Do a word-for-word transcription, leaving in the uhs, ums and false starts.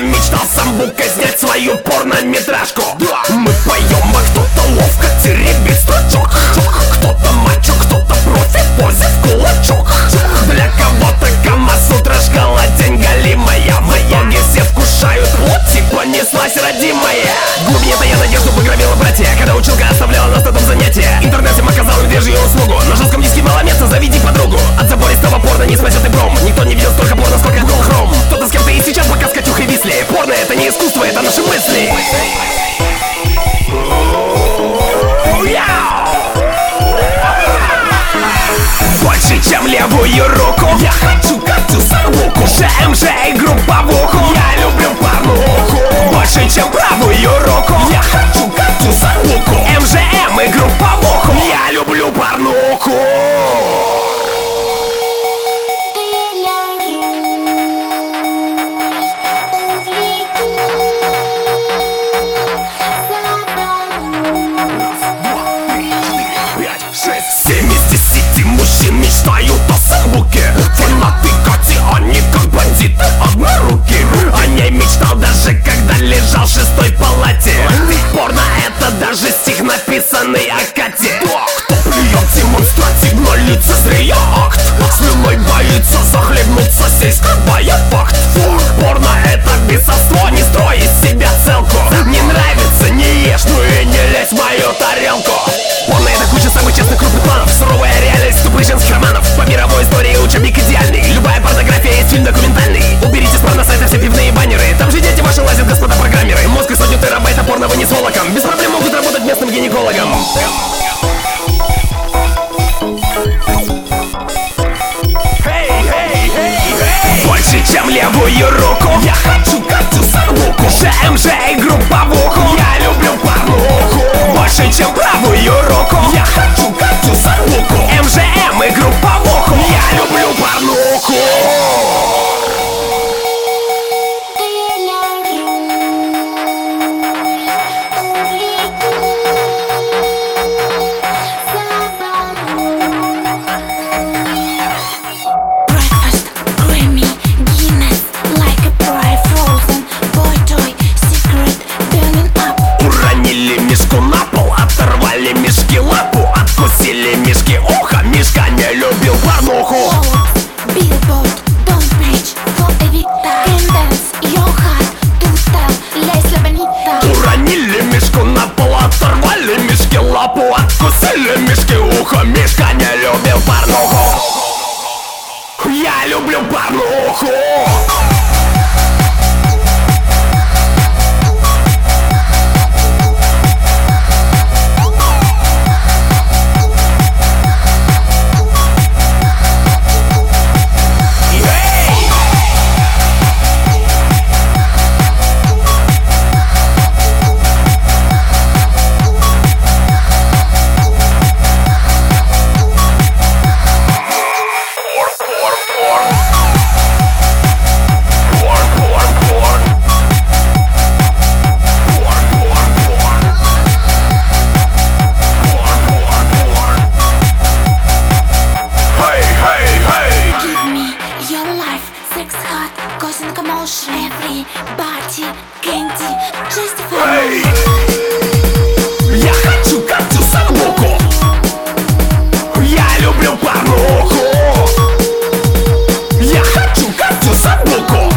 мечтал самбукой снять свою порнометражку. Мы поем, а кто-то ловко теребит строчок. Кто-то мачо, кто-то профи в позе в кулачок. Для кого-то Камасутра, шкала день галимая. В итоге все вкушают плоть, и понеслась родимая. Глубине-то я надежду пограбила братья, когда училка оставляла нас на том занятии. Интернет им оказал медвежью услугу. На жестком диске мало места, заведи подругу. От забористого порно не спасет и бром. Никто не видел столько порно, сколько Google Chrome. Кто-то с кем-то и сейчас пока с Катюхой висли. Порно — это не искусство, это наши мысли. Больше, чем левую руку, я хочу Катю Сарбуку. ЖМЖ и групповуху, я люблю порнуху. Больше, чем правую руку, я хочу Катю Сарбуку. МЖМ и групповуху, я люблю порнуху. Мужчин мечтают о самбуке. Фанаты Кати, они как бандиты одноруки. О ней мечтал даже когда лежал в шестой палате. Порно — это даже стих, написанный о Кате. Кто плюет демонстративно лицезрея акт, слюной боится захлебнуться, сей скрывая факт. Порно — это бесовство, не строй из себя целку. Не нравится — не ешь, ну и не лезь в мою тарелку. Порно — это куча самых честных крупных планов, суровая реальность тупых женских романов. По мировой истории учебник идеальный. Любая порнография есть фильм документальный. Уберите с порносайта все пивные баннеры. Там же дети ваши лазят, господа программеры. Мозг и сотню терабайта порно вынес волоком. Без проблем могут работать местным гинекологом. Больше, чем левую руку, я хочу Катю Сарбуку. ЖМЖ и групповуху, я люблю порнуху. Больше, чем правую руку, я хочу Катю Сарбуку. МЖМ и групповуху, я люблю порнуху. Мишки лапу, откусили мишки ухо. Мишка не любил порнуху. Billboard, don't preach for Evita. Can dance your heart to style, лезь лабанита. Уронили мишку на пол, оторвали мишки лапу, откусили мишки ухо. Мишка не любил порнуху. Я люблю порнуху. Causing commotion, everybody candy justify. Hey! Я хочу Катю Сарбуку. Я люблю порнуху. Я хочу Катю Сарбуку.